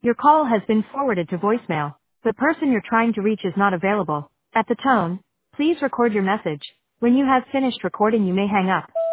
Your call has been forwarded to voicemail. The person you're trying to reach is not available. At the tone, please record your message. When you have finished recording, you may hang up.